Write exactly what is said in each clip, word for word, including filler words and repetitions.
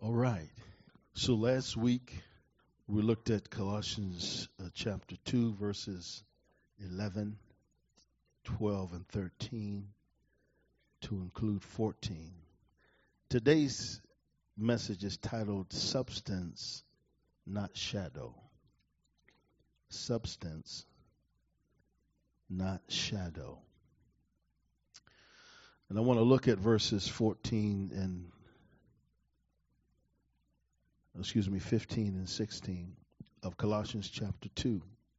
All right. So last week we looked at Colossians uh, chapter two, verses eleven, twelve, and thirteen to include fourteen. Today's message is titled Substance, Not Shadow. Substance, not shadow. And I want to look at verses fourteen and excuse me, fifteen and sixteen of Colossians chapter two.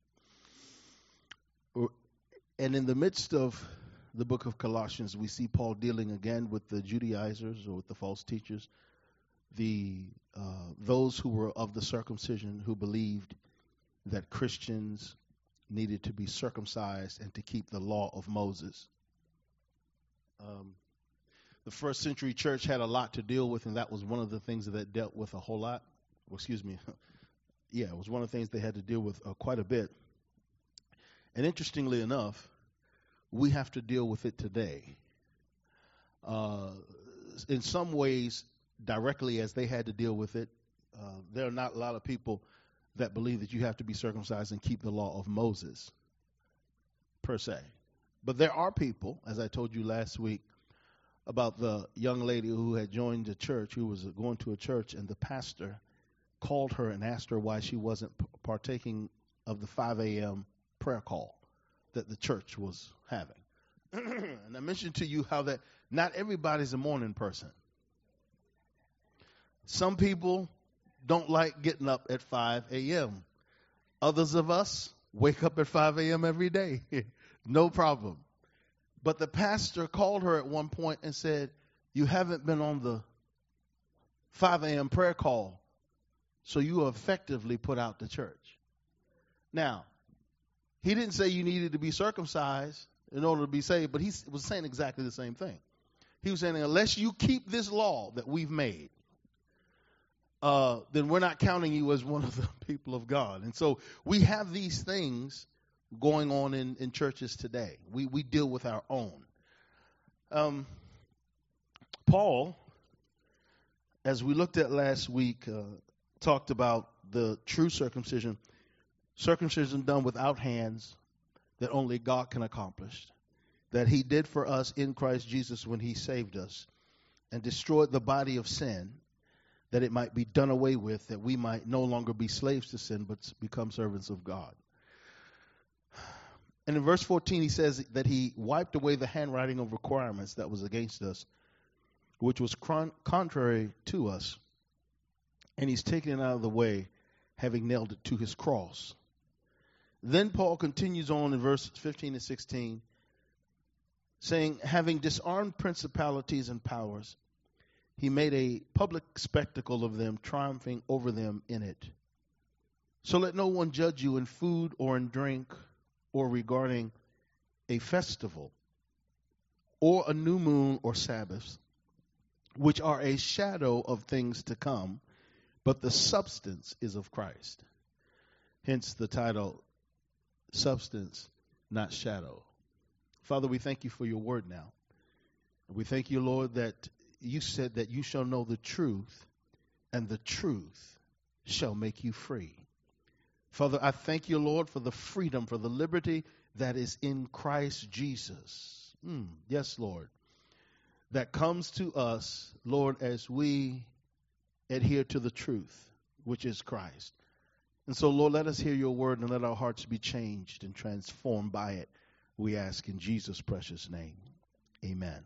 And in the midst of the book of Colossians, we see Paul dealing again with the Judaizers or with the false teachers, the uh, those who were of the circumcision who believed that Christians needed to be circumcised and to keep the law of Moses. Um, The first century church had a lot to deal with, and that was one of the things that it dealt with a whole lot. Well, excuse me. Yeah, it was one of the things they had to deal with uh, quite a bit. And interestingly enough, we have to deal with it today. Uh, in some ways, directly as they had to deal with it, uh, there are not a lot of people that believe that you have to be circumcised and keep the law of Moses, per se. But there are people, as I told you last week, about the young lady who had joined the church, who was going to a church, and the pastor called her and asked her why she wasn't p- partaking of the five a.m. prayer call that the church was having. And I mentioned to you how that not everybody's a morning person. Some people don't like getting up at five a.m. Others of us wake up at five a.m. every day. No problem. But the pastor called her at one point and said, "You haven't been on the five a.m. prayer call, so you are effectively put out the church." Now, he didn't say you needed to be circumcised in order to be saved, but he was saying exactly the same thing. He was saying, unless you keep this law that we've made, uh, then we're not counting you as one of the people of God. And so we have these things going on in, in churches today. We we deal with our own. Um, Paul, as we looked at last week, uh, talked about the true circumcision, circumcision done without hands that only God can accomplish, that he did for us in Christ Jesus when he saved us and destroyed the body of sin, that it might be done away with, that we might no longer be slaves to sin but become servants of God. And in verse fourteen, he says that he wiped away the handwriting of requirements that was against us, which was con- contrary to us. And he's taken it out of the way, having nailed it to his cross. Then Paul continues on in verse fifteen and sixteen, saying, having disarmed principalities and powers, he made a public spectacle of them, triumphing over them in it. So let no one judge you in food or in drink, or regarding a festival, or a new moon or Sabbaths, which are a shadow of things to come, but the substance is of Christ. Hence the title, Substance, Not Shadow. Father, we thank you for your word now. We thank you, Lord, that you said that you shall know the truth, and the truth shall make you free. Father, I thank you, Lord, for the freedom, for the liberty that is in Christ Jesus. Mm, yes, Lord. That comes to us, Lord, as we adhere to the truth, which is Christ. And so, Lord, let us hear your word and let our hearts be changed and transformed by it. We ask in Jesus' precious name. Amen.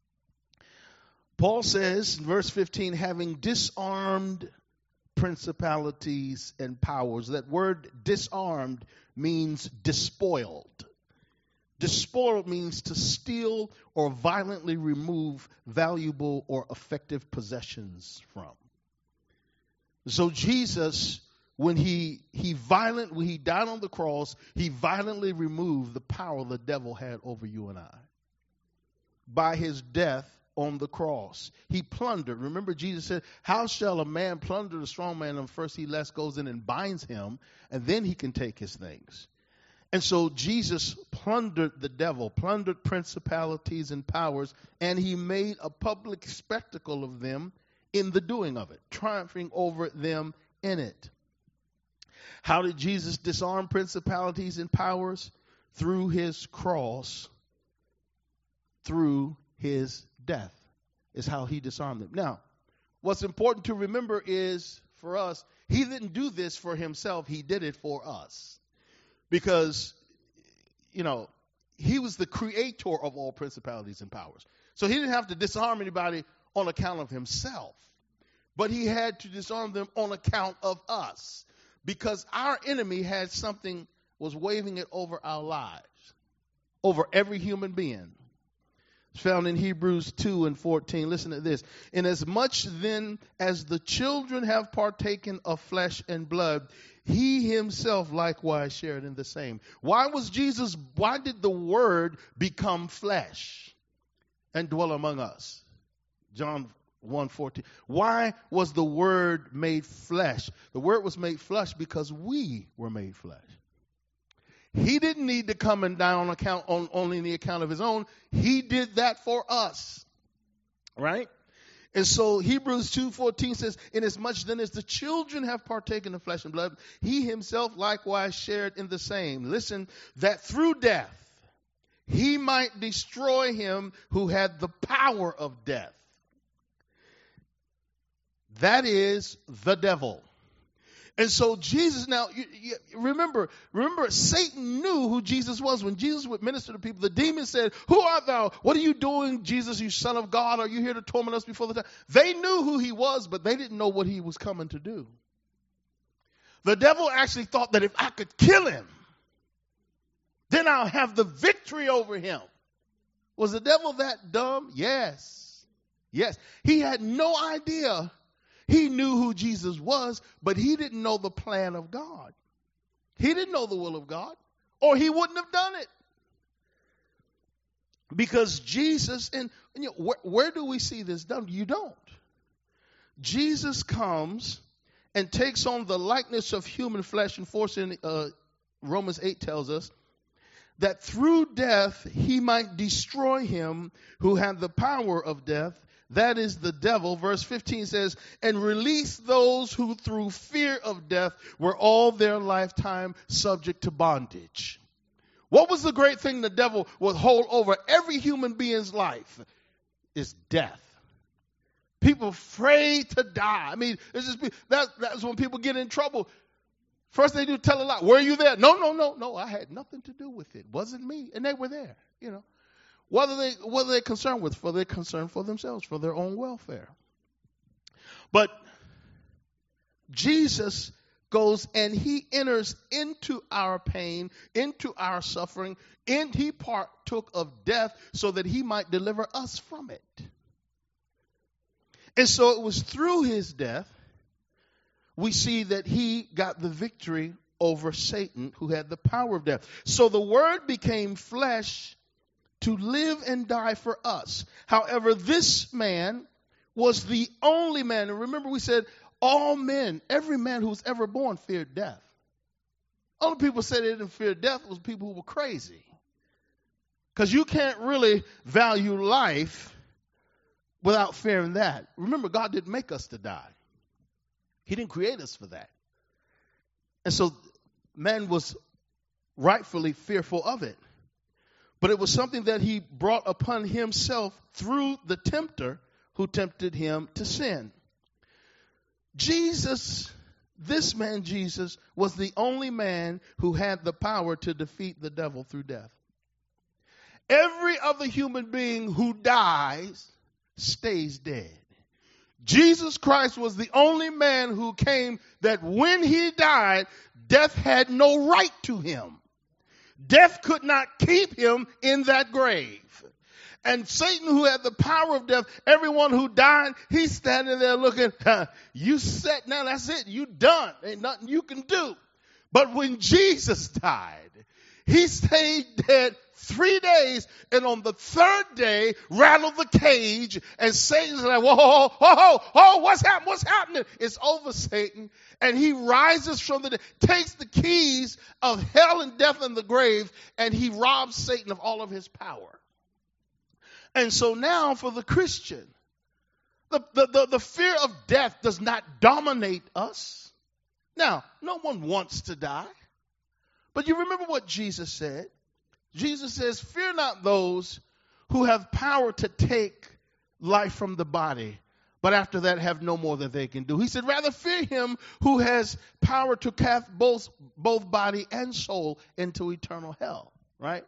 Paul says in verse fifteen, having disarmed principalities and powers. That word disarmed means despoiled. Despoiled means to steal or violently remove valuable or effective possessions from. So Jesus, when he he violent when he died on the cross, he violently removed the power the devil had over you and I. By his death on the cross, he plundered. Remember, Jesus said, how shall a man plunder the strong man? And first he less goes in and binds him, and then he can take his things. And so Jesus plundered the devil, plundered principalities and powers, and he made a public spectacle of them in the doing of it, triumphing over them in it. How did Jesus disarm principalities and powers? Through his cross, through his death is how he disarmed them. Now, what's important to remember is, for us, he didn't do this for himself. He did it for us. Because, you know, he was the creator of all principalities and powers. So he didn't have to disarm anybody on account of himself. But he had to disarm them on account of us. Because our enemy had something, was waving it over our lives, over every human being. It's found in Hebrews two and fourteen. Listen to this. Inasmuch then as the children have partaken of flesh and blood, he himself likewise shared in the same. Why was Jesus, why did the word become flesh and dwell among us? John one fourteen. Why was the word made flesh? The word was made flesh because we were made flesh. He didn't need to come and die on account on only the account of his own. He did that for us. Right? And so Hebrews two fourteen says, inasmuch then as the children have partaken of flesh and blood, he himself likewise shared in the same. Listen, that through death he might destroy him who had the power of death. That is the devil. And so Jesus, now, you, you, remember, remember, Satan knew who Jesus was. When Jesus would minister to people, the demon said, who art thou? What are you doing, Jesus, you son of God? Are you here to torment us before the time? They knew who he was, but they didn't know what he was coming to do. The devil actually thought that if I could kill him, then I'll have the victory over him. Was the devil that dumb? Yes. Yes. He had no idea. He knew who Jesus was, but he didn't know the plan of God. He didn't know the will of God, or he wouldn't have done it. Because Jesus, and, and you know, where, where do we see this done? You don't. Jesus comes and takes on the likeness of human flesh, and force in uh, Romans eight tells us that through death he might destroy him who had the power of death. That is the devil. Verse fifteen says, and release those who through fear of death were all their lifetime subject to bondage. What was the great thing the devil would hold over every human being's life? Is death. People afraid to die. I mean, it's just that, that's when people get in trouble. First they do tell a lie. Were you there? No, no, no, no. I had nothing to do with it. It wasn't me. And they were there, you know. What are they, what are they concerned with? For their concern for themselves, for their own welfare. But Jesus goes and he enters into our pain, into our suffering, and he partook of death so that he might deliver us from it. And so it was through his death we see that he got the victory over Satan, who had the power of death. So the word became flesh to live and die for us. However, this man was the only man. And remember, we said all men, every man who was ever born feared death. Only people said they didn't fear death was people who were crazy. Because you can't really value life without fearing that. Remember, God didn't make us to die. He didn't create us for that. And so man was rightfully fearful of it. But it was something that he brought upon himself through the tempter who tempted him to sin. Jesus, this man Jesus, was the only man who had the power to defeat the devil through death. Every other human being who dies stays dead. Jesus Christ was the only man who came that when he died, death had no right to him. Death could not keep him in that grave. And Satan, who had the power of death, everyone who died, he's standing there looking, huh, you set, now that's it, you done. Ain't nothing you can do. But when Jesus died, he stayed dead three days, and on the third day, rattled the cage, and Satan's like, whoa, whoa, whoa, whoa, what's happening, what's happening? It's over, Satan. And he rises from the dead, takes the keys of hell and death and the grave, and he robs Satan of all of his power. And so now for the Christian, The, the, the, the fear of death does not dominate us. Now, no one wants to die. But you remember what Jesus said. Jesus says, fear not those who have power to take life from the body, but after that have no more that they can do. He said, rather fear him who has power to cast both, both body and soul into eternal hell, right?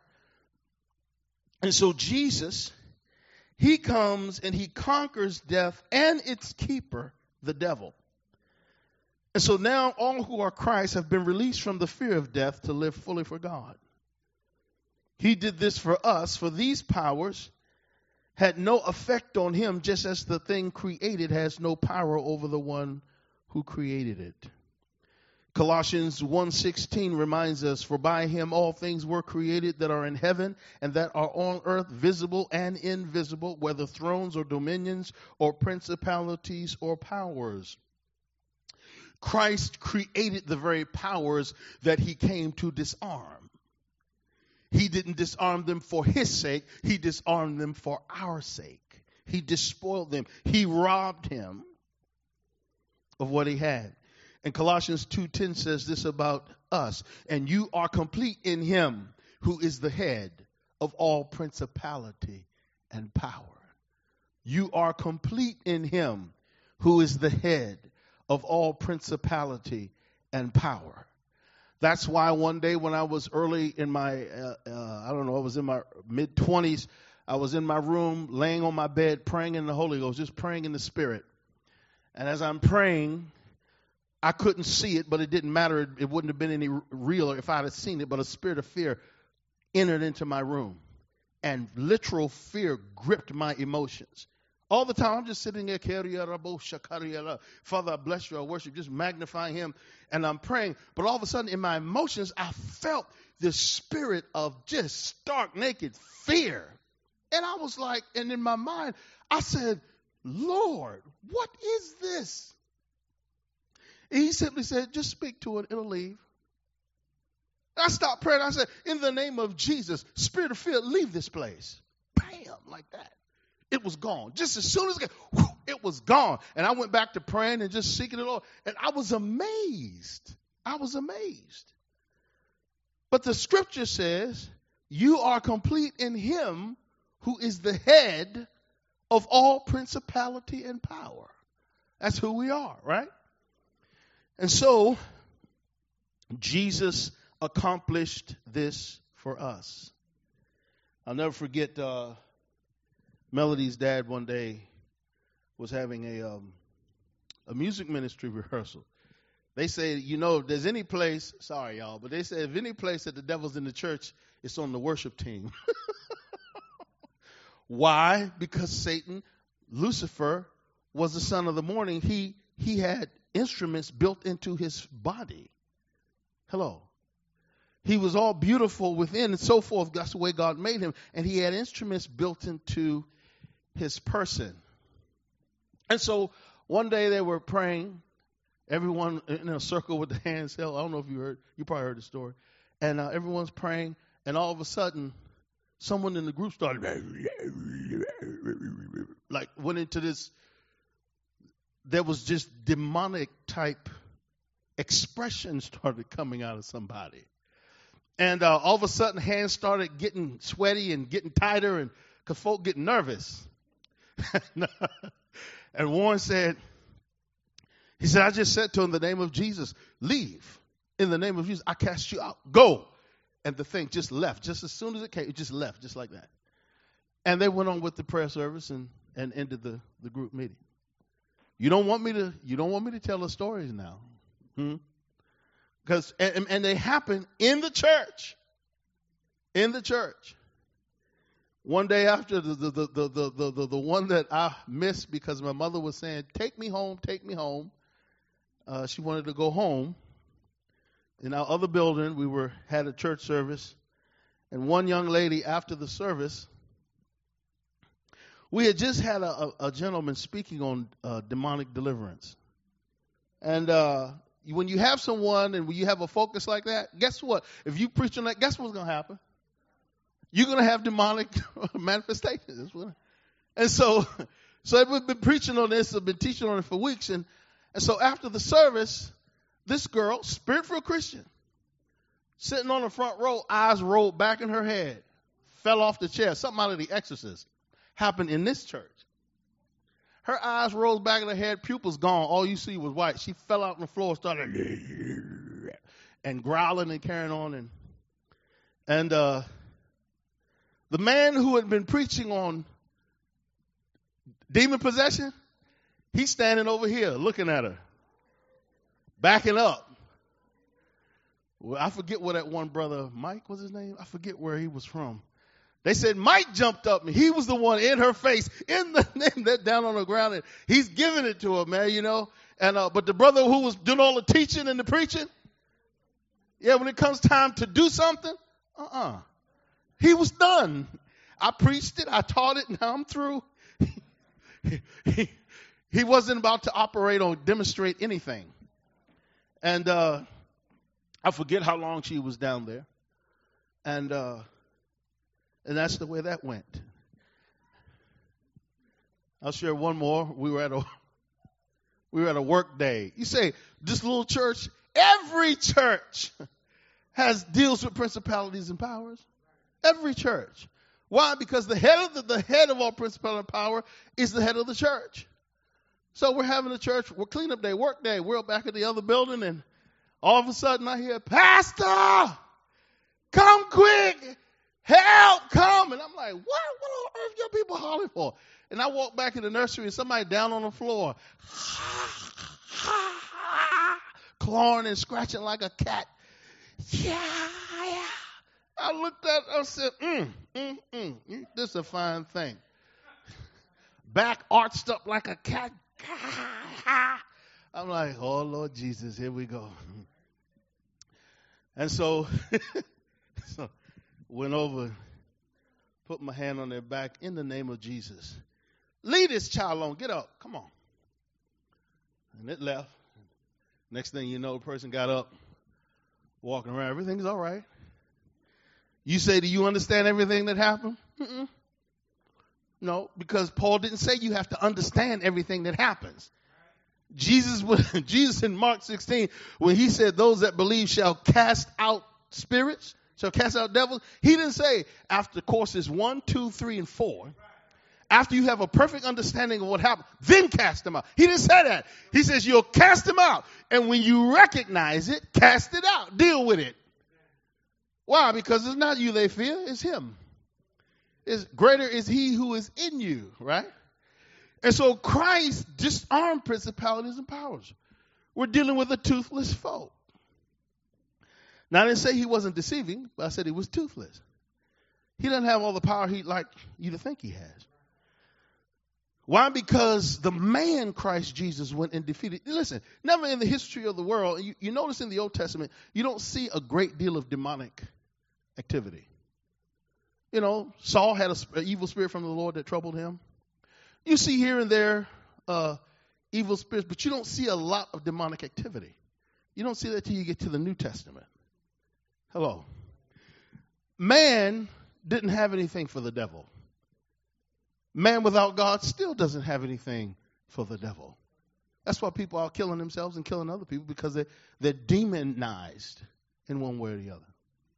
And so Jesus, he comes and he conquers death and its keeper, the devil. And so now all who are Christ have been released from the fear of death to live fully for God. He did this for us, for these powers had no effect on him, just as the thing created has no power over the one who created it. Colossians one sixteen reminds us, for by him all things were created that are in heaven and that are on earth, visible and invisible, whether thrones or dominions or principalities or powers. Christ created the very powers that he came to disarm. He didn't disarm them for his sake. He disarmed them for our sake. He despoiled them. He robbed him of what he had. And Colossians two ten says this about us. And you are complete in him who is the head of all principality and power. You are complete in him who is the head of all principality and power. That's why one day when I was early in my, uh, uh, I don't know, I was in my mid-twenties, I was in my room laying on my bed praying in the Holy Ghost, just praying in the Spirit. And as I'm praying, I couldn't see it, but it didn't matter. It, it wouldn't have been any realer if I had seen it, but a spirit of fear entered into my room. And literal fear gripped my emotions. All the time, I'm just sitting there, Father, I bless you, I worship, just magnifying him, and I'm praying. But all of a sudden, in my emotions, I felt this spirit of just stark, naked fear. And I was like, and in my mind, I said, Lord, what is this? And he simply said, just speak to it, it'll leave. I stopped praying. I said, in the name of Jesus, spirit of fear, leave this place. Bam, like that. It was gone. Just as soon as it, whew, it was gone. And I went back to praying and just seeking the Lord. And I was amazed. I was amazed. But the scripture says, you are complete in him who is the head of all principality and power. That's who we are, right? And so, Jesus accomplished this for us. I'll never forget uh, Melody's dad one day was having a um, a music ministry rehearsal. They say, you know, if there's any place, sorry y'all, but they say if any place that the devil's in the church, it's on the worship team. Why? Because Satan, Lucifer, was the son of the morning. He he had instruments built into his body. Hello. He was all beautiful within and so forth. That's the way God made him. And he had instruments built into his person. And so one day they were praying, everyone in a circle with the hands held. I don't know if you heard, you probably heard the story. And uh, everyone's praying, and all of a sudden, someone in the group started, like went into this, there was just demonic type expression started coming out of somebody. And uh, all of a sudden, hands started getting sweaty and getting tighter, and because folk getting nervous. And Warren said, he said, I just said to him, in the name of Jesus, leave. In the name of Jesus, I cast you out. Go. And the thing just left. Just as soon as it came, it just left, just like that. And they went on with the prayer service and, and ended the, the group meeting. You don't want me to, you don't want me to tell the stories now. Hmm? Because and, and they happen in the church. In the church. One day after the the, the, the, the, the, the one that I missed because my mother was saying, take me home, take me home. Uh, she wanted to go home. In our other building, we were had a church service. And one young lady after the service, we had just had a, a, a gentleman speaking on uh, demonic deliverance. And uh, when you have someone and when you have a focus like that, guess what? If you preach on that, guess what's going to happen? You're going to have demonic manifestations. And so So we've been preaching on this, I've been teaching on it for weeks. And, and so after the service, this girl, spirit-filled Christian, sitting on the front row, eyes rolled back in her head, fell off the chair. Something out of The Exorcist happened in this church. Her eyes rolled back in her head, pupils gone. All you see was white. She fell out on the floor, started and growling and carrying on. And, and uh, the man who had been preaching on demon possession, he's standing over here looking at her, backing up. Well, I forget where that one brother, Mike was his name? I forget where he was from. They said Mike jumped up and he was the one in her face, in the name that down on the ground, and he's giving it to her, man, you know. And uh, but the brother who was doing all the teaching and the preaching, yeah, when it comes time to do something, uh-uh. He was done. I preached it, I taught it, now I'm through. he, he wasn't about to operate or demonstrate anything. And uh, I forget how long she was down there. And uh, and that's the way that went. I'll share one more. We were at a we were at a work day. You say, this little church, every church has deals with principalities and powers. Every church. Why? Because the head of the, the head of all principality and power is the head of the church. So we're having a church, we're cleanup day, work day. We're back at the other building, and all of a sudden I hear, Pastor, come quick, help, come. And I'm like, what? What on earth are people hollering for? And I walk back in the nursery and somebody down on the floor, clawing and scratching like a cat. Yeah, yeah. I looked at her and said, mm, mm, mm, this is a fine thing. Back arched up like a cat. I'm like, oh, Lord Jesus, here we go. And so, so went over, put my hand on their back in the name of Jesus. Leave this child alone. Get up. Come on. And it left. Next thing you know, the person got up, walking around. Everything's all right. You say, do you understand everything that happened? Mm-mm. No, because Paul didn't say you have to understand everything that happens. Jesus, Jesus in Mark sixteen, when he said those that believe shall cast out spirits, shall cast out devils, he didn't say after courses one, two, three, and four, after you have a perfect understanding of what happened, then cast them out. He didn't say that. He says you'll cast them out. And when you recognize it, cast it out. Deal with it. Why? Because it's not you they fear, it's him. It's greater is he who is in you, right? And so Christ disarmed principalities and powers. We're dealing with a toothless foe. Now, I didn't say he wasn't deceiving, but I said he was toothless. He doesn't have all the power he'd like you to think he has. Why? Because the man Christ Jesus went and defeated. Listen, never in the history of the world, you, you notice in the Old Testament, you don't see a great deal of demonic activity. You know, Saul had an evil spirit from the Lord that troubled him. You see here and there uh, evil spirits, but you don't see a lot of demonic activity. You don't see that till you get to the New Testament. Hello. Man didn't have anything for the devil. Man without God still doesn't have anything for the devil. That's why people are killing themselves and killing other people, because they, they're demonized in one way or the other.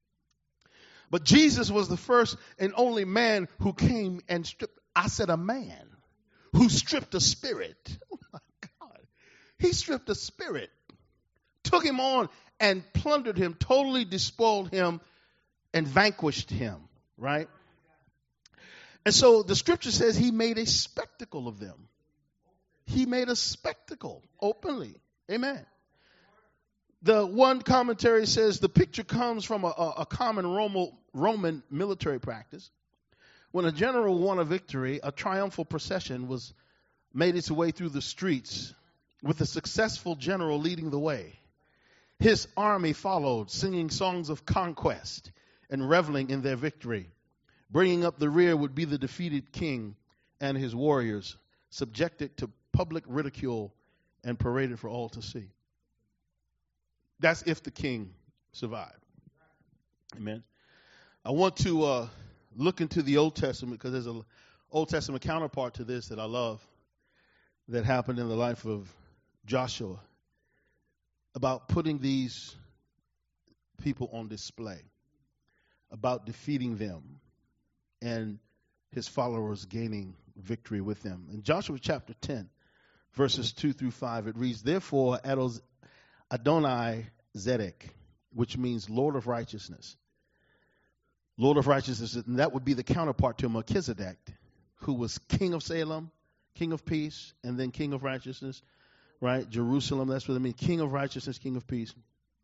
But Jesus was the first and only man who came and stripped. I said a man who stripped a spirit. Oh my God. He stripped a spirit, took him on and plundered him, totally despoiled him and vanquished him, right? And so the scripture says he made a spectacle of them. He made a spectacle openly. Amen. The one commentary says the picture comes from a, a, a common Roman, Roman military practice. When a general won a victory, a triumphal procession was made its way through the streets with the successful general leading the way. His army followed, singing songs of conquest and reveling in their victory. Bringing up the rear would be the defeated king and his warriors, subjected to public ridicule and paraded for all to see. That's if the king survived. Amen. I want to uh, look into the Old Testament, because there's an Old Testament counterpart to this that I love. that happened in the life of Joshua about putting these people on display, about defeating them and his followers gaining victory with them. In Joshua chapter ten, verses two through five, it reads, "Therefore Adonai Zedek," which means Lord of Righteousness. Lord of Righteousness, and that would be the counterpart to Melchizedek, who was king of Salem, king of peace, and then king of righteousness, right? Jerusalem, that's what it means, king of righteousness, king of peace.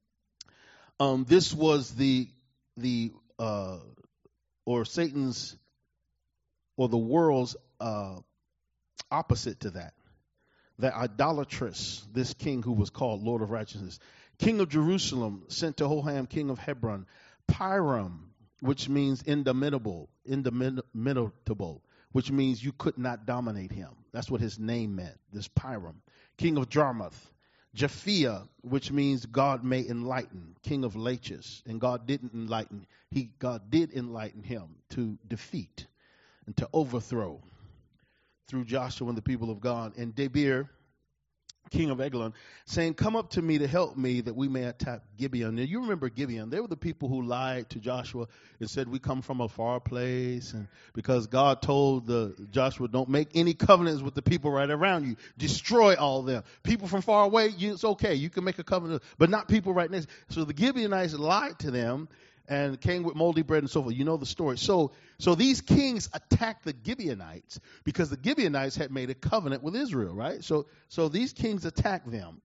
Um, this was the, the uh, or Satan's, or the world's uh, opposite to that. The idolatrous, this king who was called Lord of Righteousness. King of Jerusalem, sent to Hoham, king of Hebron. Piram, which means indomitable, indomitable, which means you could not dominate him. That's what his name meant, this Piram. King of Jarmuth. Japhia, which means God may enlighten. King of Lachish, and God didn't enlighten. He God did enlighten him to defeat and to overthrow through Joshua and the people of God. And Debir, king of Eglon, saying, "Come up to me to help me that we may attack Gibeon." Now, you remember Gibeon. They were the people who lied to Joshua and said, "We come from a far place." And because God told the Joshua, "Don't make any covenants with the people right around you. Destroy all them." People from far away, you, it's okay. You can make a covenant, but not people right next. So the Gibeonites lied to them and came with moldy bread and so forth. You know the story. So, so these kings attacked the Gibeonites because the Gibeonites had made a covenant with Israel, right? So, so these kings attacked them.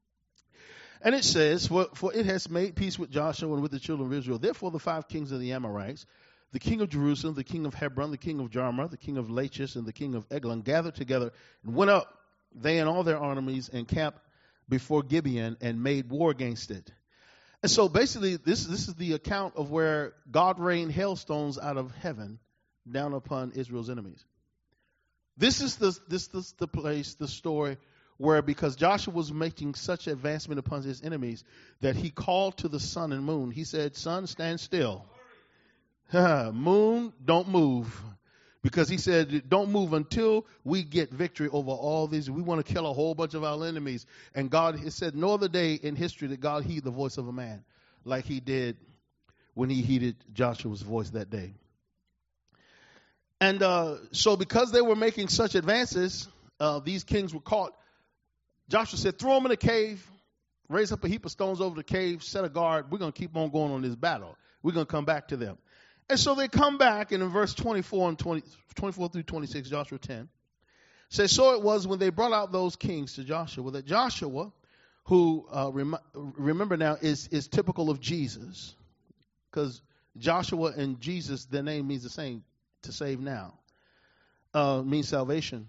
And it says, for, for it has made peace with Joshua and with the children of Israel. Therefore, the five kings of the Amorites, the king of Jerusalem, the king of Hebron, the king of Jarmuth, the king of Lachish, and the king of Eglon gathered together and went up, they and all their armies, and camped before Gibeon and made war against it. And so basically, this this is the account of where God rained hailstones out of heaven down upon Israel's enemies. This is the this this the place, the story where, because Joshua was making such advancement upon his enemies, that he called to the sun and moon. He said, "Sun, stand still. Moon, don't move." Because he said, "Don't move until we get victory over all these. We want to kill a whole bunch of our enemies." And God, it said, no other day in history did God heed the voice of a man like he did when he heeded Joshua's voice that day. And uh, so because they were making such advances, uh, these kings were caught. Joshua said, "Throw them in a cave, raise up a heap of stones over the cave, set a guard. We're going to keep on going on this battle. We're going to come back to them." And so they come back, and in verse twenty-four and twenty, twenty-four through twenty-six, Joshua ten, says, "So it was when they brought out those kings to Joshua, that Joshua, who, uh, rem- remember now, is, is typical of Jesus, because Joshua and Jesus, their name means the same, to save now, uh, means salvation.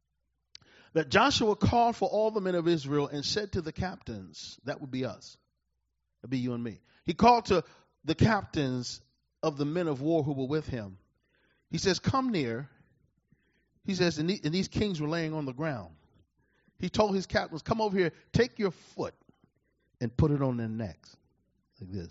That Joshua called for all the men of Israel and said to the captains," that would be us, that would be you and me. He called to the captains of the men of war who were with him. He says, "Come near." He says, and, the, and these kings were laying on the ground. He told his captains, "Come over here, take your foot and put it on their necks." Like this.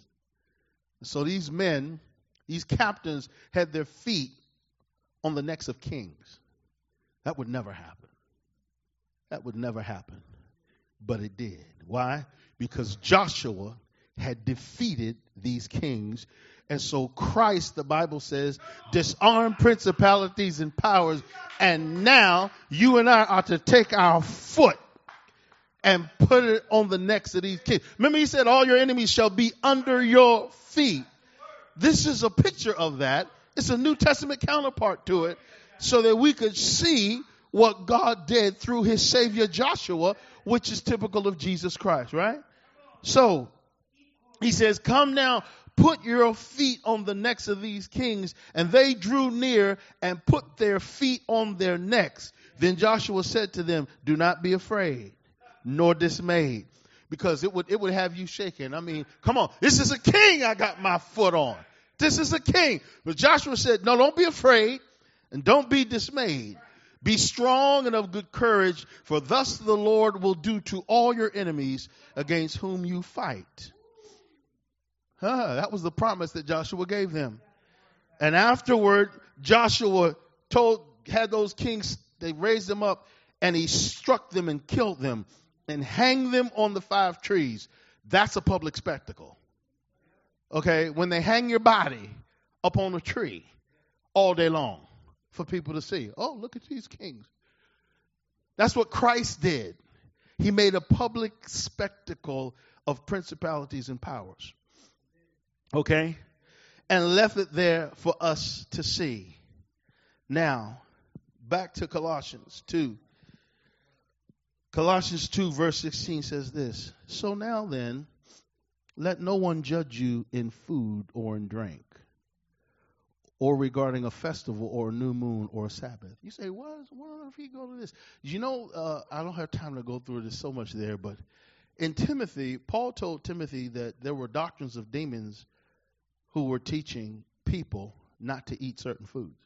So these men, these captains, had their feet on the necks of kings. That would never happen. That would never happen. But it did. Why? Because Joshua had defeated these kings. And so Christ, the Bible says, disarmed principalities and powers. And now you and I are to take our foot and put it on the necks of these kings. Remember, he said, all your enemies shall be under your feet. This is a picture of that. It's a New Testament counterpart to it, so that we could see what God did through his Savior Joshua, which is typical of Jesus Christ, right? So he says, "Come now, put your feet on the necks of these kings." And they drew near and put their feet on their necks. Then Joshua said to them, "Do not be afraid, nor dismayed." Because it would, it would have you shaking. I mean, come on, this is a king I got my foot on. This is a king. But Joshua said, "No, don't be afraid and don't be dismayed. Be strong and of good courage, for thus the Lord will do to all your enemies against whom you fight." Huh, that was the promise that Joshua gave them. And afterward, Joshua told, had those kings, they raised them up and he struck them and killed them and hanged them on the five trees. That's a public spectacle. Okay, when they hang your body up on a tree all day long for people to see. Oh, look at these kings. That's what Christ did. He made a public spectacle of principalities and powers. Okay? And left it there for us to see. Now, back to Colossians two. Colossians two verse sixteen says this. So now then, let no one judge you in food or in drink, or regarding a festival or a new moon or a Sabbath. You say, what, what on earth he go to this? You know, uh, I don't have time to go through this so much there, but in Timothy, Paul told Timothy that there were doctrines of demons who were teaching people not to eat certain foods,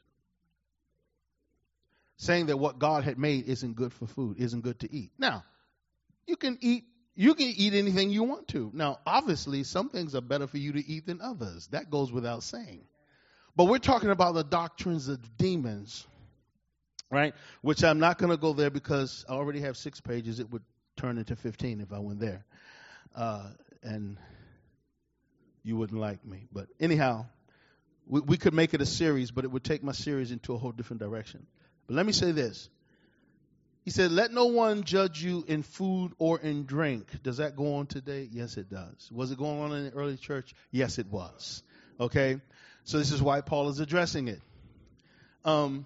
saying that what God had made isn't good for food, isn't good to eat. Now, you can eat you can eat anything you want to. Now, obviously, some things are better for you to eat than others. That goes without saying. But we're talking about the doctrines of demons, right? Which I'm not going to go there because I already have six pages. It would turn into fifteen if I went there. Uh, and you wouldn't like me. But anyhow, we, we could make it a series, but it would take my series into a whole different direction. But let me say this. He said, let no one judge you in food or in drink. Does that go on today? Yes, it does. Was it going on in the early church? Yes, it was. Okay? So this is why Paul is addressing it. Um,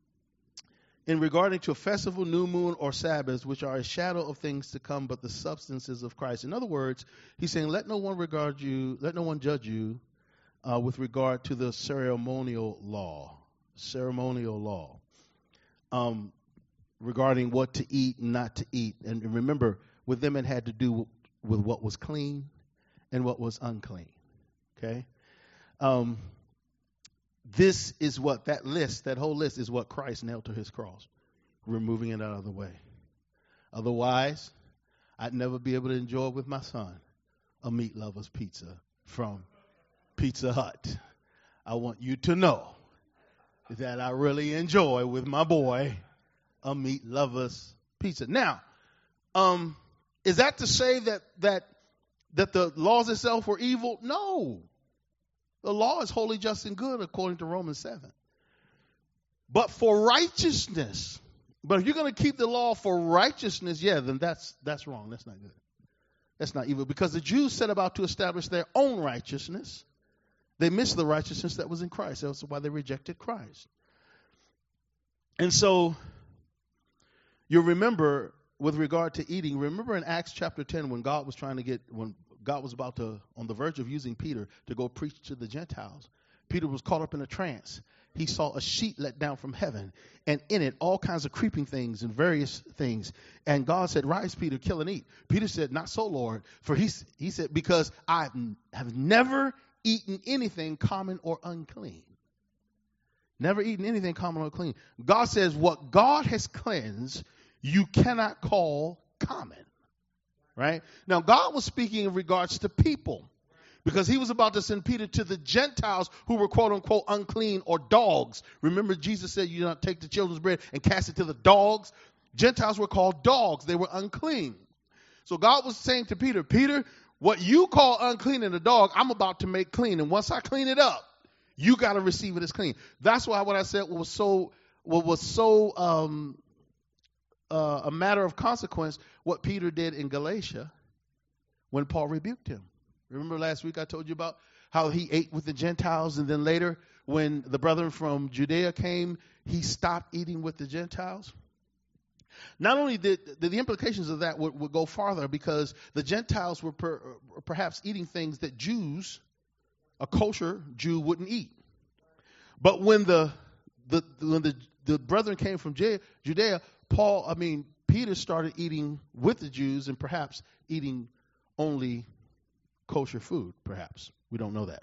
in regarding to a festival, new moon, or Sabbaths, which are a shadow of things to come, but the substances of Christ. In other words, he's saying, let no one regard you, let no one judge you uh, with regard to the ceremonial law. Ceremonial law. Um, regarding what to eat and not to eat. And remember, with them it had to do with what was clean and what was unclean. Okay? Um, this is what, that list, that whole list is what Christ nailed to his cross, removing it out of the way. Otherwise, I'd never be able to enjoy with my son a meat lover's pizza from Pizza Hut. I want you to know that I really enjoy with my boy a meat lover's pizza. Now, um, is that to say that that that the laws itself were evil? No. The law is holy, just, and good, according to Romans seven. But for righteousness, but if you're going to keep the law for righteousness, yeah, then that's that's wrong. That's not good. That's not evil. Because the Jews set about to establish their own righteousness. They missed the righteousness that was in Christ. That's why they rejected Christ. And so, you remember, with regard to eating, remember in Acts chapter ten when God was trying to get, when God was about to, on the verge of using Peter to go preach to the Gentiles. Peter was caught up in a trance. He saw a sheet let down from heaven, and in it all kinds of creeping things and various things. And God said, rise, Peter, kill and eat. Peter said, not so, Lord. For he, he said, because I have never eaten anything common or unclean. Never eaten anything common or clean. God says, what God has cleansed, you cannot call common. Right? Now, God was speaking in regards to people, because he was about to send Peter to the Gentiles who were, quote unquote, unclean or dogs. Remember, Jesus said, you don't take the children's bread and cast it to the dogs. Gentiles were called dogs. They were unclean. So God was saying to Peter, Peter, what you call unclean in a dog, I'm about to make clean. And once I clean it up, you got to receive it as clean. That's why what I said was so, what was so um, uh, a matter of consequence, what Peter did in Galatia when Paul rebuked him. Remember last week I told you about how he ate with the Gentiles, and then later when the brethren from Judea came, he stopped eating with the Gentiles. Not only did the, the implications of that would, would go farther, because the Gentiles were per, perhaps eating things that Jews, a kosher Jew, wouldn't eat. But when the the when the, the brethren came from Judea, Paul, I mean, Peter started eating with the Jews and perhaps eating only kosher food, perhaps. We don't know that.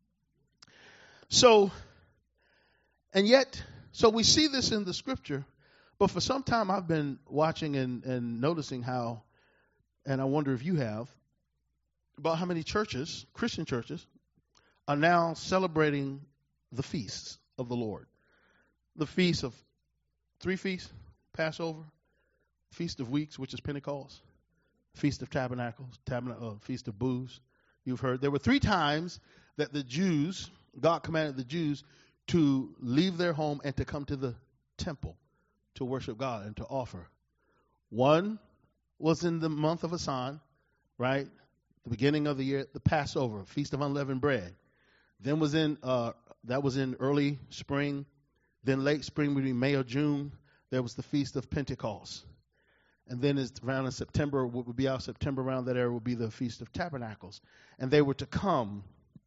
So, and yet, so we see this in the scripture, but for some time I've been watching and, and noticing how, and I wonder if you have, about how many churches, Christian churches, are now celebrating the feasts of the Lord. The feast of three feasts, Passover, Feast of Weeks, which is Pentecost, Feast of Tabernacles, Tabernac- uh, Feast of Booths. You've heard. There were three times that the Jews, God commanded the Jews to leave their home and to come to the temple to worship God and to offer. One was in the month of Asan, right? The beginning of the year, the Passover, Feast of Unleavened Bread. Then was in uh, that was in early spring. Then late spring, between May or June, there was the Feast of Pentecost. And then it's around in September, what would be out September around that area would be the Feast of Tabernacles. And they were to come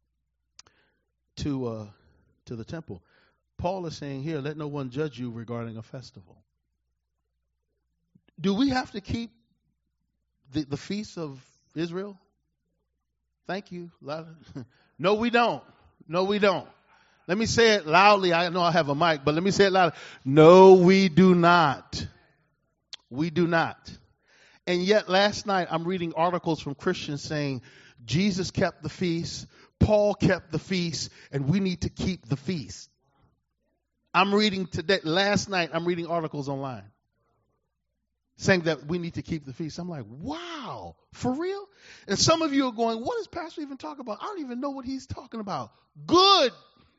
to uh, to the temple. Paul is saying here, let no one judge you regarding a festival. Do we have to keep the, the feasts of Israel? Thank you. No, we don't. No, we don't. Let me say it loudly. I know I have a mic, but let me say it loudly. No, we do not. We do not. And yet last night I'm reading articles from Christians saying Jesus kept the feast, Paul kept the feast, and we need to keep the feast. I'm reading today, last night I'm reading articles online saying that we need to keep the feast. I'm like, wow, for real? And some of you are going, what is Pastor even talking about? I don't even know what he's talking about. Good.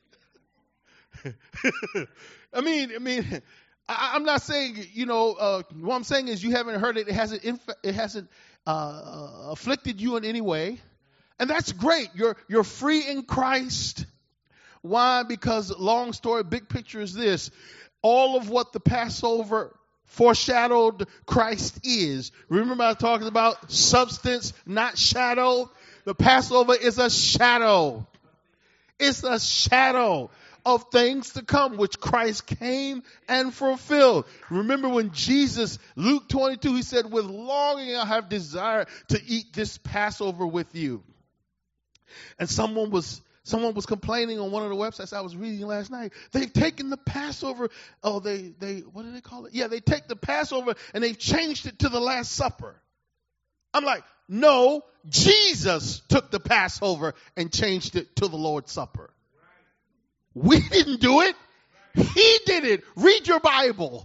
I mean, I mean, I, I'm not saying, you know, uh, what I'm saying is you haven't heard it. It hasn't, inf- it hasn't uh, afflicted you in any way. And that's great. You're, you're free in Christ. Why? Because long story, big picture is this. All of what the Passover foreshadowed Christ is. Remember I was talking about substance, not shadow? The Passover is a shadow. It's a shadow of things to come, which Christ came and fulfilled. Remember when Jesus, Luke twenty-two, he said, with longing I have desired to eat this Passover with you. And someone was Someone was complaining on one of the websites I was reading last night. They've taken the Passover. Oh, they, they, what do they call it? Yeah, they take the Passover and they've changed it to the Last Supper. I'm like, no, Jesus took the Passover and changed it to the Lord's Supper. We didn't do it. He did it. Read your Bible.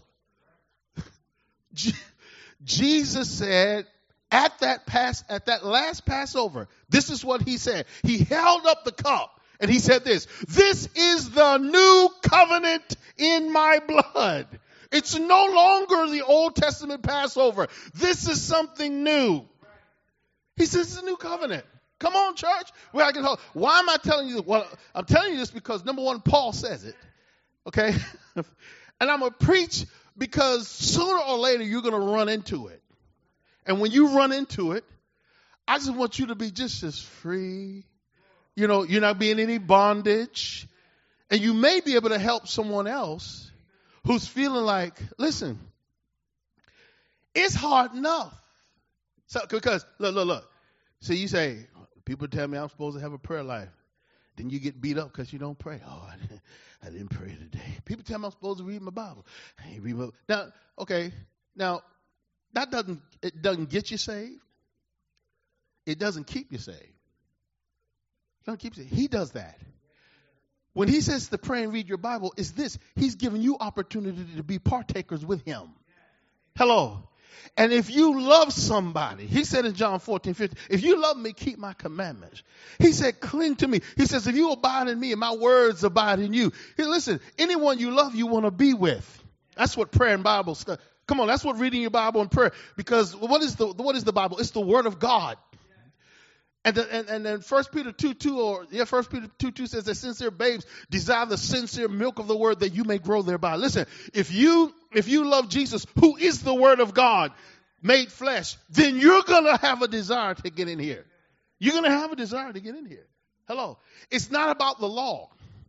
Jesus said, At that pass, at that last Passover, this is what he said. He held up the cup and he said this, this is the new covenant in my blood. It's no longer the Old Testament Passover. This is something new. He says it's a new covenant. Come on, church. Where I can hold. Why am I telling you this? Well, I'm telling you this because number one, Paul says it. Okay. And I'm going to preach because sooner or later you're going to run into it. And when you run into it, I just want you to be just as free. You know, you're not being in any bondage. And you may be able to help someone else who's feeling like, listen, it's hard enough. So, because, look, look, look. See, you say, people tell me I'm supposed to have a prayer life. Then you get beat up because you don't pray. Oh, I didn't, I didn't pray today. People tell me I'm supposed to read my Bible. I ain't read my Bible. Now, okay, now, that doesn't, it doesn't get you saved. It doesn't keep you saved. It doesn't keep you saved. He does that. When he says to pray and read your Bible, is this. He's giving you opportunity to be partakers with him. Hello. And if you love somebody, he said in John fourteen, fifteen, if you love me, keep my commandments. He said, cling to me. He says, if you abide in me and my words abide in you. Hey, listen, anyone you love, you want to be with. That's what prayer and Bible stuff. Come on, that's what reading your Bible and prayer. Because what is the what is the Bible? It's the Word of God. And the, and, and then First Peter two two or yeah, First Peter two two says that sincere babes desire the sincere milk of the Word that you may grow thereby. Listen, if you if you love Jesus, who is the Word of God made flesh, then you're gonna have a desire to get in here. You're gonna have a desire to get in here. Hello, it's not about the law.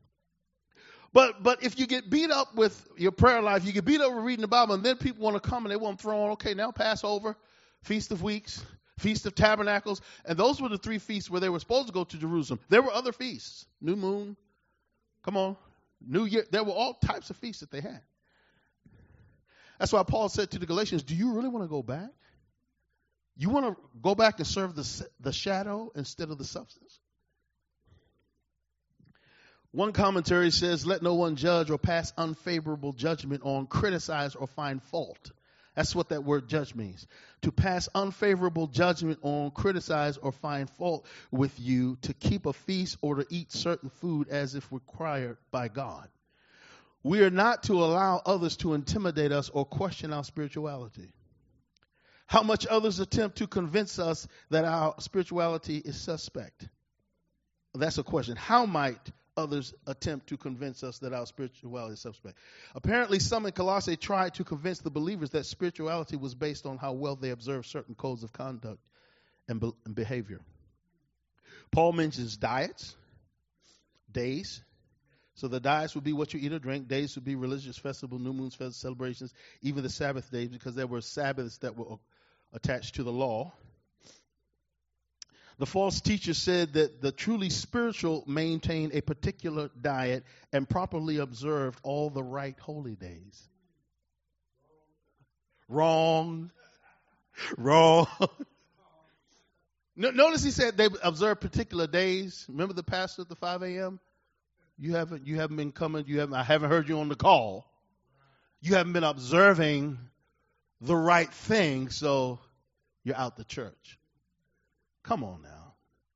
But but if you get beat up with your prayer life, you get beat up with reading the Bible, and then people want to come and they want to throw on, okay, now Passover, Feast of Weeks, Feast of Tabernacles, and those were the three feasts where they were supposed to go to Jerusalem. There were other feasts, New Moon, come on, New Year. There were all types of feasts that they had. That's why Paul said to the Galatians, do you really want to go back? You want to go back and serve the the shadow instead of the substance? One commentary says, let no one judge or pass unfavorable judgment on, criticize, or find fault That's what that word judge means. To pass unfavorable judgment on, criticize, or find fault with you, to keep a feast or to eat certain food as if required by God. We are not to allow others to intimidate us or question our spirituality. How much others attempt to convince us that our spirituality is suspect? That's a question. How might others attempt to convince us that our spirituality is suspect? Apparently, some in Colossae tried to convince the believers that spirituality was based on how well they observed certain codes of conduct and, be- and behavior. Paul mentions diets, days. So the diets would be what you eat or drink. Days would be religious festival, new moons, festivals, celebrations, even the Sabbath days, because there were Sabbaths that were attached to the law. The false teacher said that the truly spiritual maintained a particular diet and properly observed all the right holy days. Wrong. Wrong. Notice he said they observed particular days. Remember the pastor at the five a.m.? You haven't you haven't been coming, you haven't I haven't heard you on the call. You haven't been observing the right thing, so you're out the church. Come on now.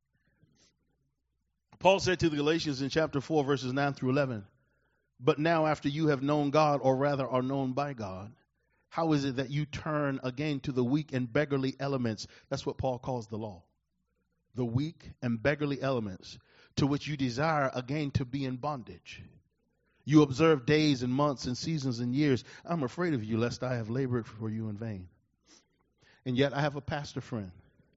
Paul said to the Galatians in chapter four, verses nine through eleven, but now after you have known God, or rather are known by God, how is it that you turn again to the weak and beggarly elements? That's what Paul calls the law. The weak and beggarly elements to which you desire again to be in bondage. You observe days and months and seasons and years. I'm afraid of you, lest I have labored for you in vain. And yet I have a pastor friend.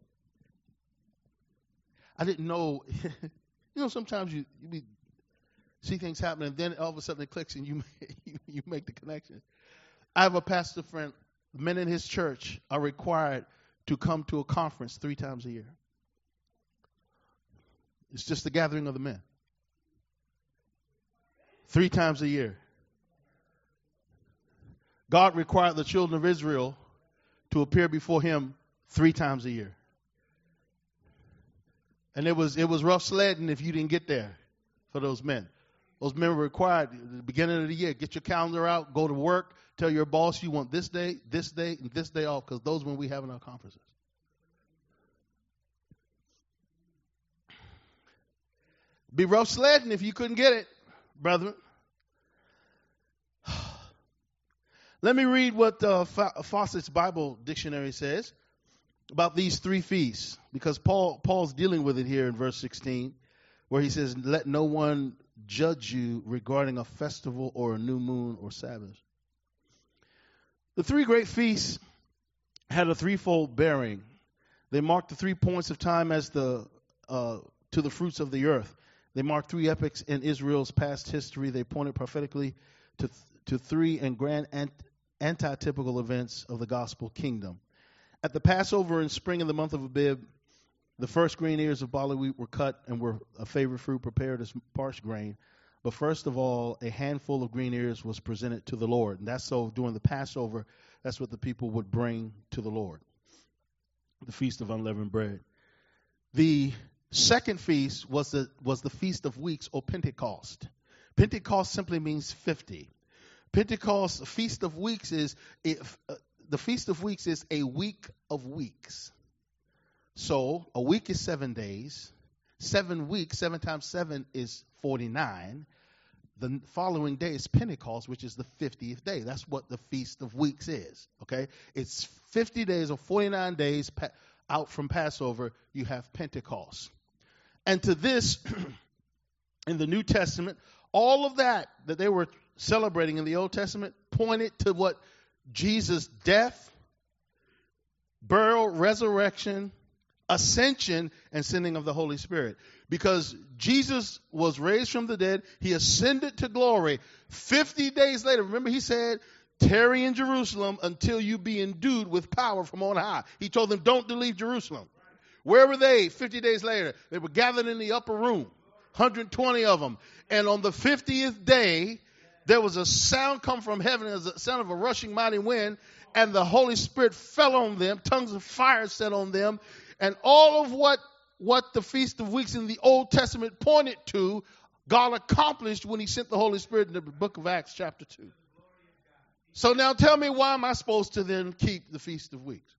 I didn't know, you know, sometimes you, you be, see things happen and then all of a sudden it clicks and you, you, you make the connection. I have a pastor friend. Men in his church are required to come to a conference three times a year. It's just the gathering of the men. Three times a year. God required the children of Israel to appear before him three times a year. And it was it was rough sledding if you didn't get there for those men. Those men were required at the beginning of the year, get your calendar out, go to work, tell your boss you want this day, this day, and this day off, because those when we having our conferences. Be rough sledding if you couldn't get it, brethren. Let me read what uh, Fawcett's Bible Dictionary says about these three feasts, because Paul Paul's dealing with it here in verse sixteen, where he says, let no one judge you regarding a festival or a new moon or Sabbath. The three great feasts had a threefold bearing. They marked the three points of time as the uh, to the fruits of the earth. They marked three epochs in Israel's past history. They pointed prophetically to to three and grand ant, antitypical events of the gospel kingdom. At the Passover in spring in the month of Abib, the first green ears of barley wheat were cut and were a favorite fruit prepared as parched grain. But first of all, a handful of green ears was presented to the Lord. And that's so during the Passover, that's what the people would bring to the Lord. The Feast of Unleavened Bread. The second feast was the was the Feast of Weeks, or Pentecost. Pentecost simply means fifty. Pentecost, Feast of Weeks, is if uh, the Feast of Weeks is a week of weeks. So a week is seven days. Seven weeks, seven times seven is forty-nine. The following day is Pentecost, which is the fiftieth day. That's what the Feast of Weeks is. Okay, it's fifty days or forty-nine days pa- out from Passover. You have Pentecost. And to this, in the New Testament, all of that that they were celebrating in the Old Testament pointed to what Jesus' death, burial, resurrection, ascension, and sending of the Holy Spirit. Because Jesus was raised from the dead, he ascended to glory. fifty days later, remember he said, tarry in Jerusalem until you be endued with power from on high. He told them, don't leave Jerusalem. Where were they fifty days later? They were gathered in the upper room, one hundred twenty of them. And on the fiftieth day, there was a sound come from heaven as the sound of a rushing mighty wind, and the Holy Spirit fell on them, tongues of fire set on them, and all of what, what the Feast of Weeks in the Old Testament pointed to, God accomplished when he sent the Holy Spirit in the book of Acts chapter two. So now tell me, why am I supposed to then keep the Feast of Weeks?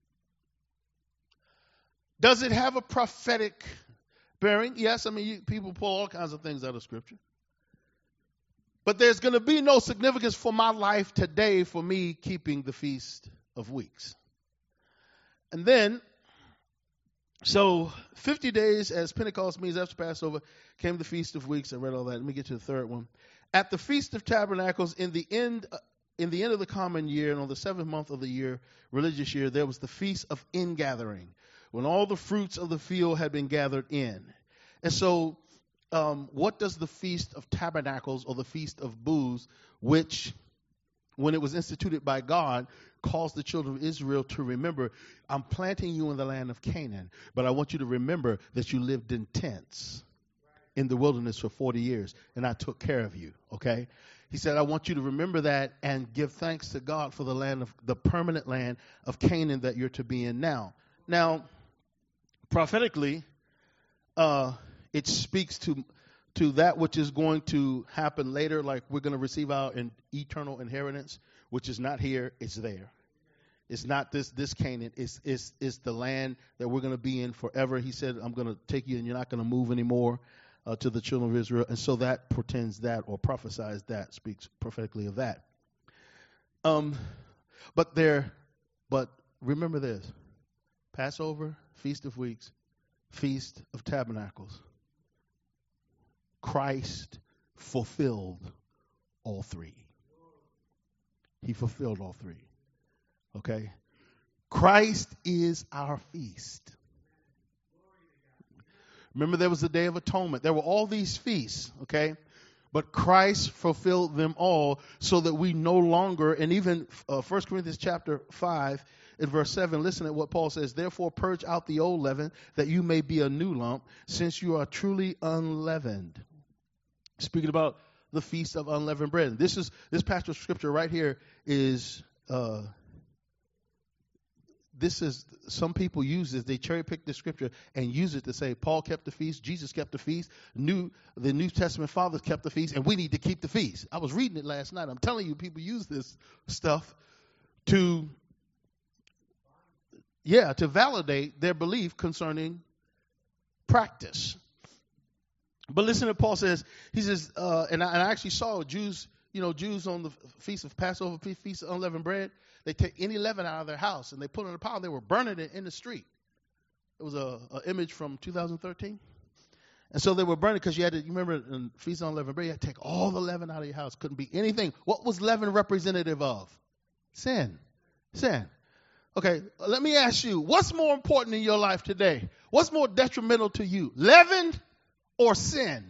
Does it have a prophetic bearing? Yes, I mean, you, people pull all kinds of things out of Scripture. But there's going to be no significance for my life today for me keeping the Feast of Weeks. And then, so fifty days as Pentecost means after Passover came the Feast of Weeks. I read all that. Let me get to the third one. At the Feast of Tabernacles, in the end, in the end of the common year, and on the seventh month of the year, religious year, there was the Feast of Ingathering, when all the fruits of the field had been gathered in. And so, um, what does the Feast of Tabernacles or the Feast of Booths, which, when it was instituted by God, caused the children of Israel to remember, I'm planting you in the land of Canaan, but I want you to remember that you lived in tents in the wilderness for forty years, and I took care of you, okay? He said, I want you to remember that and give thanks to God for the land of the permanent land of Canaan that you're to be in now. Now, prophetically, uh, it speaks to to that which is going to happen later, like we're going to receive our in, eternal inheritance, which is not here, it's there. It's not this this Canaan. It's, it's, it's the land that we're going to be in forever. He said, I'm going to take you and you're not going to move anymore uh, to the children of Israel. And so that portends that, or prophesies that, speaks prophetically of that. Um, but there, but remember this, Passover, Feast of Weeks, Feast of Tabernacles. Christ fulfilled all three. He fulfilled all three. Okay? Christ is our feast. Remember, there was the Day of Atonement. There were all these feasts, okay? But Christ fulfilled them all so that we no longer, and even uh, First Corinthians chapter five, in verse seven, listen to what Paul says. Therefore, purge out the old leaven, that you may be a new lump, since you are truly unleavened. Speaking about the Feast of Unleavened Bread. This is this passage of Scripture right here is... Uh, This is, some people use this, they cherry pick the scripture and use it to say Paul kept the feast, Jesus kept the feast, New the New Testament fathers kept the feast, and we need to keep the feast. I was reading it last night. I'm telling you, people use this stuff to, yeah, to validate their belief concerning practice. But listen to what Paul says. He says, uh, and, I, and I actually saw Jews, you know, Jews on the Feast of Passover, Feast of Unleavened Bread. They take any leaven out of their house and they put it in a pile. They were burning it in the street. It was a, a image from two thousand thirteen. And so they were burning because you had to, you remember in Feast on Unleavened Bread, you had to take all the leaven out of your house. Couldn't be anything. What was leaven representative of? Sin. Sin. Okay, let me ask you, what's more important in your life today? What's more detrimental to you? Leaven or sin?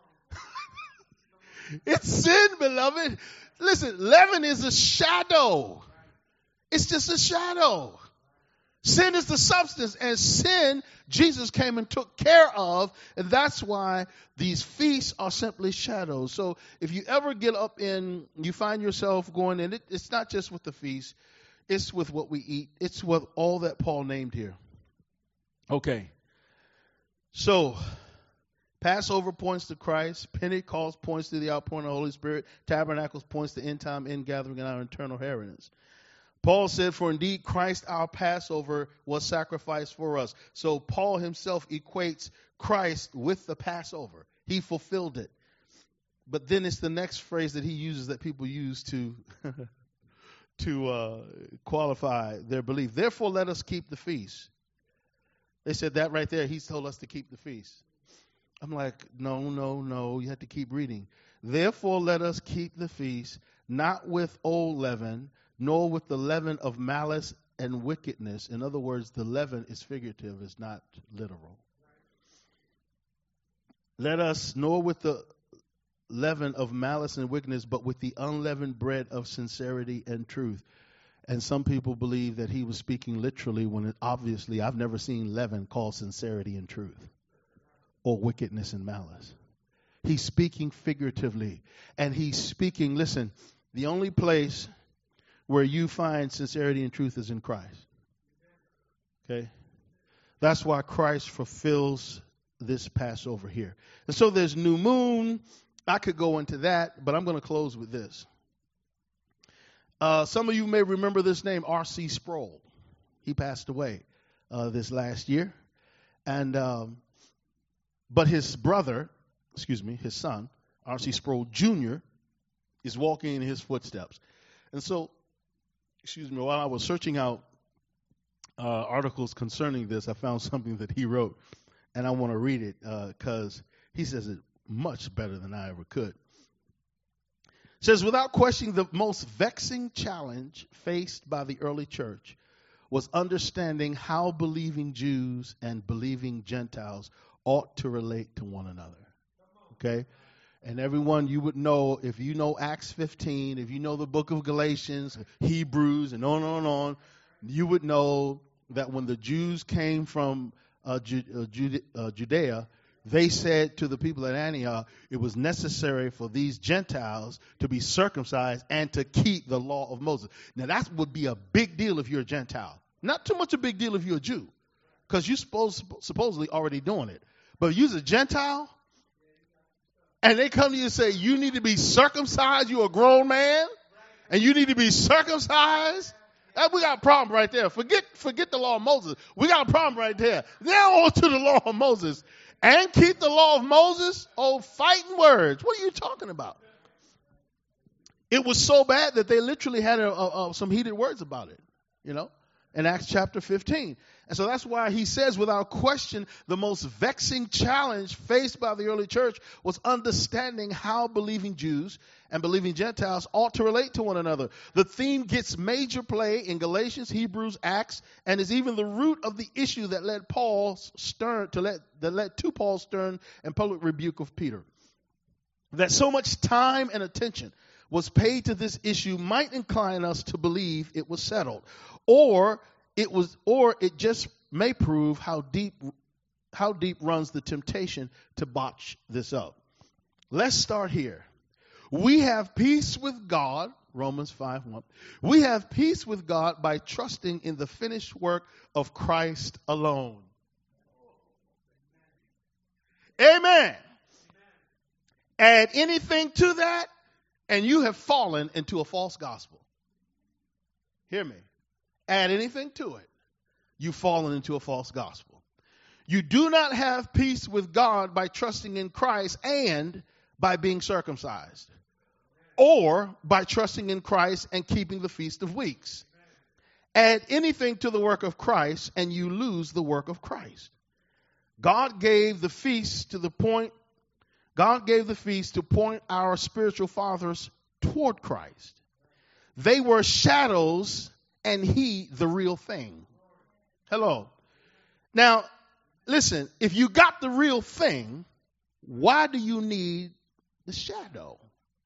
It's sin, beloved. Listen, leaven is a shadow. It's just a shadow. Sin is the substance, and sin, Jesus came and took care of, and that's why these feasts are simply shadows. So if you ever get up in, you find yourself going in, it, it's not just with the feast, it's with what we eat. It's with all that Paul named here. Okay. So, Passover points to Christ. Pentecost points to the outpouring of the Holy Spirit. Tabernacles points to end time, end gathering, and our eternal inheritance. Paul said, for indeed Christ our Passover was sacrificed for us. So Paul himself equates Christ with the Passover. He fulfilled it. But then it's the next phrase that he uses that people use to, to uh, qualify their belief. Therefore, let us keep the feast. They said that right there. He's told us to keep the feast. I'm like, no, no, no. You have to keep reading. Therefore, let us keep the feast, not with old leaven, nor with the leaven of malice and wickedness. In other words, the leaven is figurative, it's not literal. Let us, nor with the leaven of malice and wickedness, but with the unleavened bread of sincerity and truth. And some people believe that he was speaking literally when it, obviously I've never seen leaven called sincerity and truth or wickedness and malice. He's speaking figuratively. And he's speaking, listen, the only place where you find sincerity and truth is in Christ. Okay? That's why Christ fulfills this Passover here. And so there's new moon. I could go into that, but I'm going to close with this. Uh, some of you may remember this name, R C Sproul. He passed away uh, this last year. And um, but his brother, excuse me, his son, R C Sproul Junior, is walking in his footsteps. And so, excuse me, while I was searching out uh, articles concerning this, I found something that he wrote, and I want to read it because uh, he says it much better than I ever could. It says, without question, the most vexing challenge faced by the early church was understanding how believing Jews and believing Gentiles ought to relate to one another. Okay? And everyone, you would know, if you know Acts fifteen, if you know the book of Galatians, Hebrews, and on and on and on, you would know that when the Jews came from uh, Ju- uh, Jude- uh, Judea, they said to the people at Antioch, it was necessary for these Gentiles to be circumcised and to keep the law of Moses. Now, that would be a big deal if you're a Gentile. Not too much a big deal if you're a Jew, because you're supposed, supposedly already doing it. But if you're a Gentile, and they come to you and say, you need to be circumcised, you're a grown man, and you need to be circumcised, and we got a problem right there. Forget, forget the law of Moses. We got a problem right there. Now on to the law of Moses. And keep the law of Moses? Oh, fighting words. What are you talking about? It was so bad that they literally had a, a, a, some heated words about it, you know, in Acts chapter fifteen. And so that's why he says, without question, the most vexing challenge faced by the early church was understanding how believing Jews and believing Gentiles ought to relate to one another. The theme gets major play in Galatians, Hebrews, Acts, and is even the root of the issue that led Paul stern to let that led to Paul's stern and public rebuke of Peter. That so much time and attention was paid to this issue might incline us to believe it was settled, or it was, or it just may prove how deep, how deep runs the temptation to botch this up. Let's start here. We have peace with God, Romans five one. We have peace with God by trusting in the finished work of Christ alone. Amen. Amen. Add anything to that, and you have fallen into a false gospel. Hear me. Add anything to it, you've fallen into a false gospel. You do not have peace with God by trusting in Christ and by being circumcised, or by trusting in Christ and keeping the Feast of Weeks. Add anything to the work of Christ and you lose the work of Christ. God gave the feast to the point, God gave the feast to point our spiritual fathers toward Christ. They were shadows and he the real thing. Hello. Now, listen, if you got the real thing, why do you need the shadow?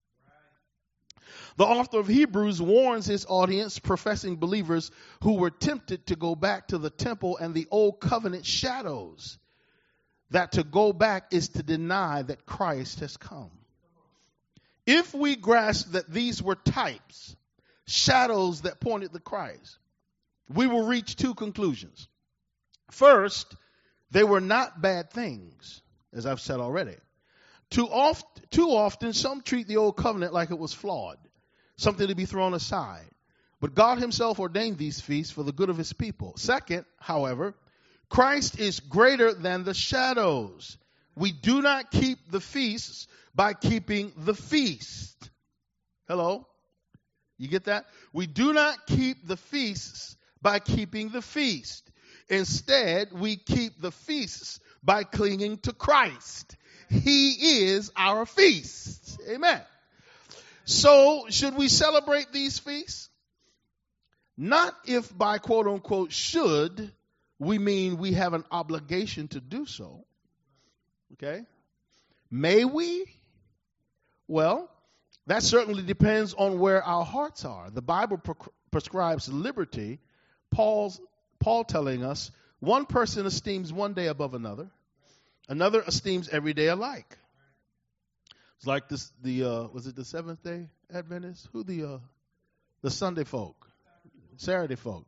The author of Hebrews warns his audience, professing believers who were tempted to go back to the temple and the old covenant shadows, that to go back is to deny that Christ has come. If we grasp that these were types, shadows that pointed to Christ, we will reach two conclusions. First, they were not bad things, as I've said already. Too oft, too often, some treat the old covenant like it was flawed, something to be thrown aside. But God himself ordained these feasts for the good of his people. Second, however, Christ is greater than the shadows. We do not keep the feasts by keeping the feast. Hello? You get that? We do not keep the feasts by keeping the feast. Instead, we keep the feasts by clinging to Christ. He is our feast. Amen. So, should we celebrate these feasts? Not if by quote unquote should we mean we have an obligation to do so. Okay? May we? Well, that certainly depends on where our hearts are. The Bible pre- prescribes liberty. Paul's, Paul telling us one person esteems one day above another. Another esteems every day alike. It's like this, the, uh, was it the Seventh Day Adventists? Who the, uh, the Sunday folk? Saturday folk.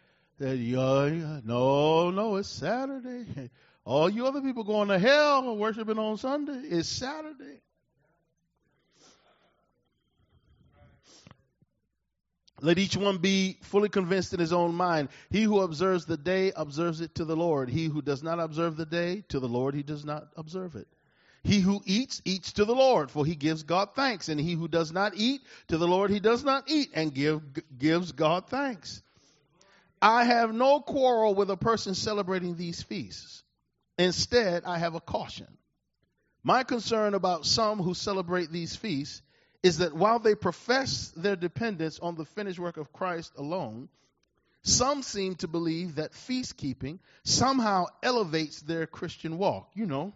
No, no, it's Saturday. All you other people going to hell worshiping on Sunday. It's Saturday. Let each one be fully convinced in his own mind. He who observes the day observes it to the Lord. He who does not observe the day, to the Lord he does not observe it. He who eats, eats to the Lord, for he gives God thanks. And he who does not eat, to the Lord he does not eat, and give, gives God thanks. I have no quarrel with a person celebrating these feasts. Instead, I have a caution. My concern about some who celebrate these feasts is that while they profess their dependence on the finished work of Christ alone, some seem to believe that feast keeping somehow elevates their Christian walk. You know,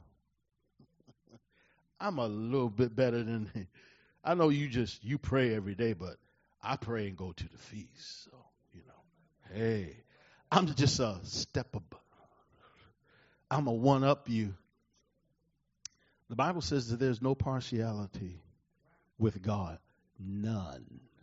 I'm a little bit better than, I know you just, you pray every day, but I pray and go to the feast. So, you know, hey, I'm just a step above. I'm a one-up you. The Bible says that there's no partiality with God. None.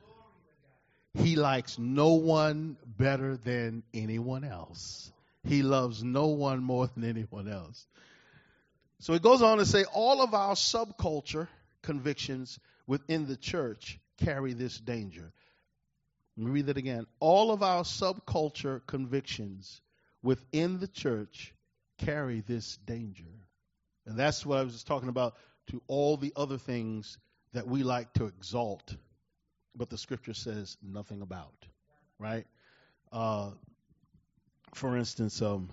He likes no one better than anyone else. He loves no one more than anyone else. So it goes on to say all of our subculture convictions within the church carry this danger. Let me read that again. All of our subculture convictions within the church carry this danger. And that's what I was just talking about, to all the other things that we like to exalt, but the scripture says nothing about, right? Uh, for instance, um,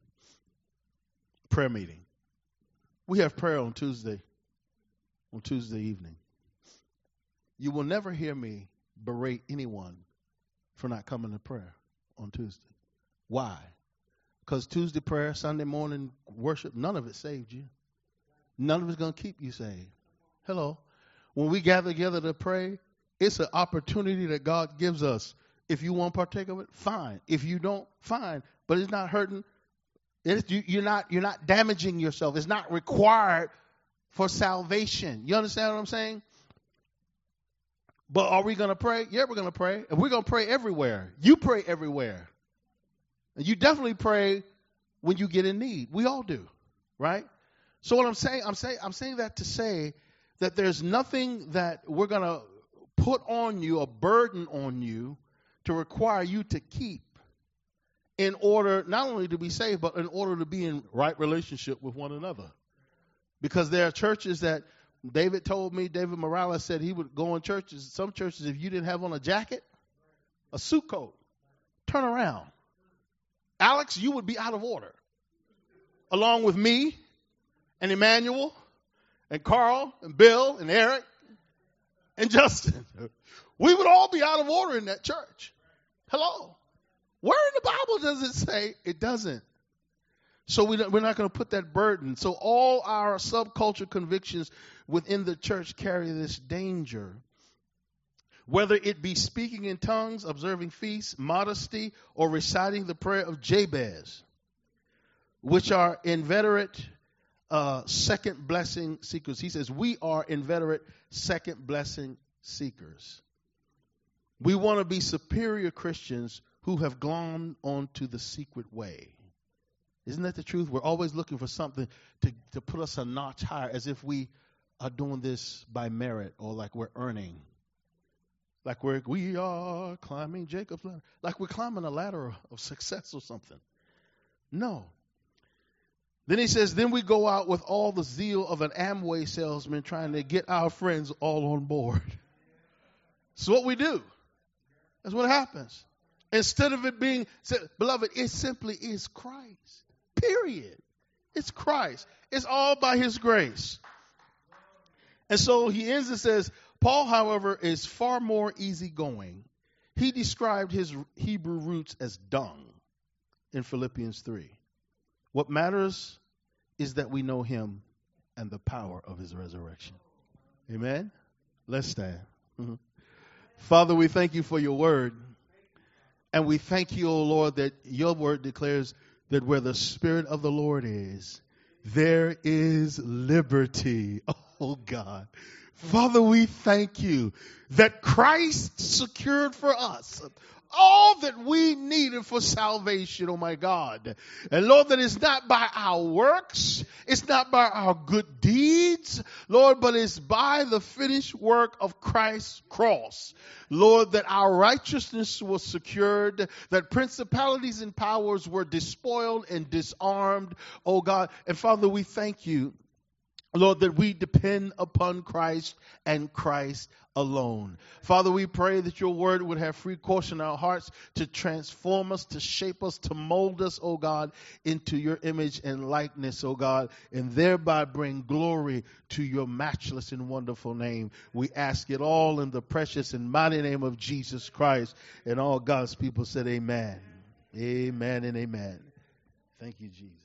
prayer meeting. We have prayer on Tuesday, on Tuesday evening. You will never hear me berate anyone for not coming to prayer on Tuesday. Why? Because Tuesday prayer, Sunday morning worship, none of it saved you. None of it's going to keep you saved. Hello. When we gather together to pray, it's an opportunity that God gives us. If you want to partake of it, fine. If you don't, fine. But it's not hurting. It's, you, you're not you're not damaging yourself. It's not required for salvation. You understand what I'm saying? But are we going to pray? Yeah, we're going to pray. And we're going to pray everywhere. You pray everywhere. And you definitely pray when you get in need. We all do, right? So what I'm saying, I'm saying, I'm saying that to say that there's nothing that we're going to put on you, a burden on you, to require you to keep in order not only to be saved, but in order to be in right relationship with one another. Because there are churches that David told me, David Morales said he would go in churches, some churches, if you didn't have on a jacket, a suit coat, turn around. Alex, you would be out of order. Along with me and Emmanuel and Carl and Bill and Eric and Justin. We would all be out of order in that church. Hello. Where in the Bible does it say? It doesn't. So we don't, we're not going to put that burden. So all our subculture convictions within the church carry this danger. Whether it be speaking in tongues, observing feasts, modesty, or reciting the prayer of Jabez, which are inveterate uh, second blessing seekers. He says we are inveterate second blessing seekers. We want to be superior Christians who have gone on to the secret way. Isn't that the truth? We're always looking for something to, to put us a notch higher, as if we are doing this by merit or like we're earning. Like we're, we are climbing Jacob's ladder. Like we're climbing a ladder of success or something. No. Then he says, then we go out with all the zeal of an Amway salesman trying to get our friends all on board. It's what we do. That's what happens. Instead of it being, beloved, it simply is Christ. Period. It's Christ. It's all by his grace. And so he ends and says, Paul, however, is far more easygoing. He described his Hebrew roots as dung in Philippians three. What matters is that we know him and the power of his resurrection. Amen? Let's stand. Mm-hmm. Father, we thank you for your word. And we thank you, O Lord, that your word declares that where the Spirit of the Lord is, there is liberty. Oh, God. Father, we thank you that Christ secured for us all that we needed for salvation, oh my God. And Lord, that it's not by our works, It's not by our good deeds, Lord, but it's by the finished work of Christ's cross. Lord, that our righteousness was secured, that principalities and powers were despoiled and disarmed, oh God. And Father, we thank you, Lord, that we depend upon Christ and Christ alone. Father, we pray that your word would have free course in our hearts to transform us, to shape us, to mold us, oh God, into your image and likeness, oh God, and thereby bring glory to your matchless and wonderful name. We ask it all in the precious and mighty name of Jesus Christ. And all God's people said amen. Amen and amen. Thank you, Jesus.